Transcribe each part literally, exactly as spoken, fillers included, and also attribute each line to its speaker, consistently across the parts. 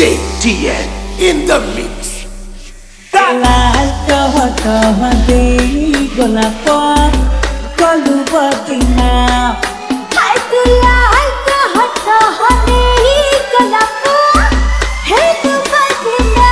Speaker 1: T N in the mix.
Speaker 2: लाल कह कह दे गोलाप कलु बतिना
Speaker 3: हाय तू लाल कह कह दे गोलाप हे तू बतिना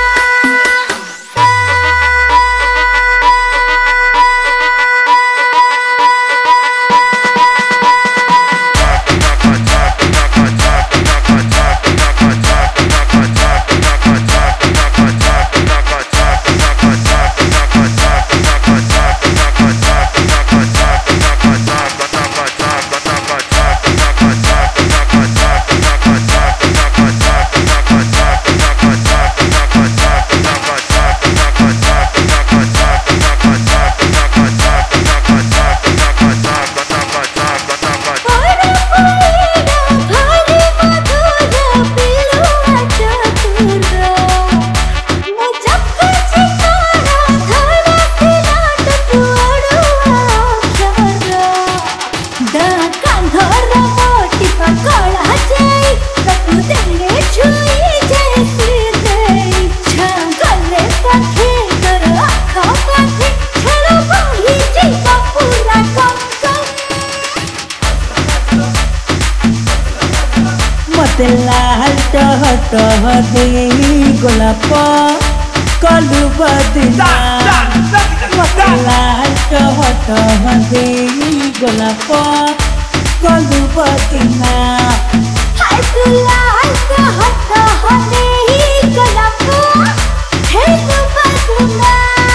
Speaker 2: मते लाल टह टह दे गोलाप कलु बतिना मते लाल टह टह दे गोलाप कलु बतिना
Speaker 3: हाय तू लाल कह कह दे गोलाप हे तू बतिना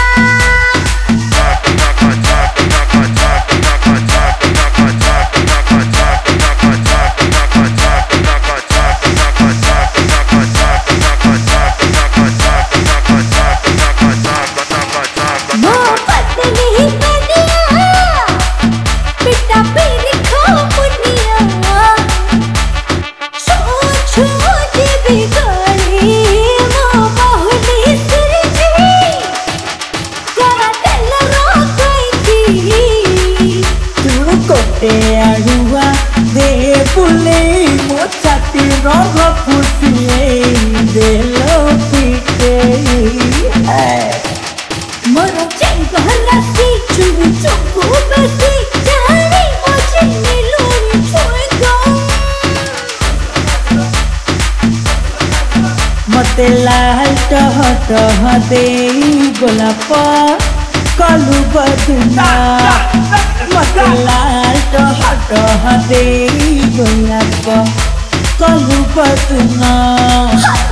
Speaker 2: आड़ुआ दे पुले मो छाती रंग फुसिए दे लो पीटे
Speaker 3: मोर चेंग हलासी चुगु चुगु बसी जानी मोची नीलुनी छुएगा
Speaker 2: मते लाल टह टह दे गोलाप कलु बतिना मते लाल टह टह दे गोलाप कलु बतिना।